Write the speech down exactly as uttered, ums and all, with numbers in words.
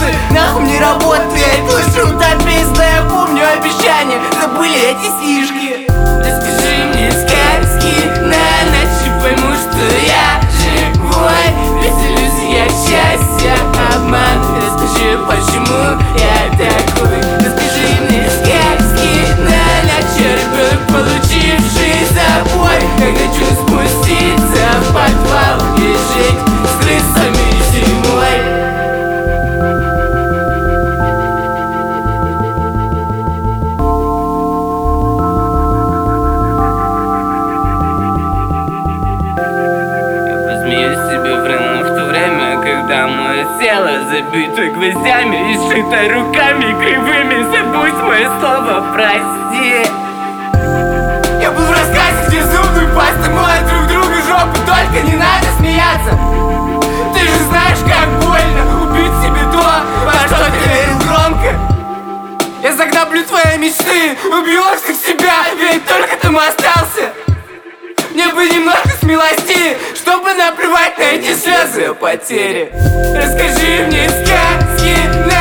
мечты нахуй не работает. Лучше утопись, да я помню обещания. Забыли эти стишки. Расскажи мне сказки на ночь и пойму, что я живой. Ведь иллюзия счастья обман. Расскажи, почему я такой. Расскажи мне сказки на ночь, ребенок, получивший забой. Как хочу спуститься в подвал и жить с крысами зимой. Посмеюсь себе в раны в то время, когда мое тело забито гвоздями и сшито руками кривыми. Забудь мое слово, прости. Я был в рассказе, где зубную пасту моют друг друга жопу. Только не надо смеяться. Ты же знаешь, как больно убить себе то, во что ты верил громко. Я загноблю твои мечты, убью всех себя, ведь только ты остался. Мне бы немного смелости, чтобы наплевать на эти слезы потери. Расскажи мне сказки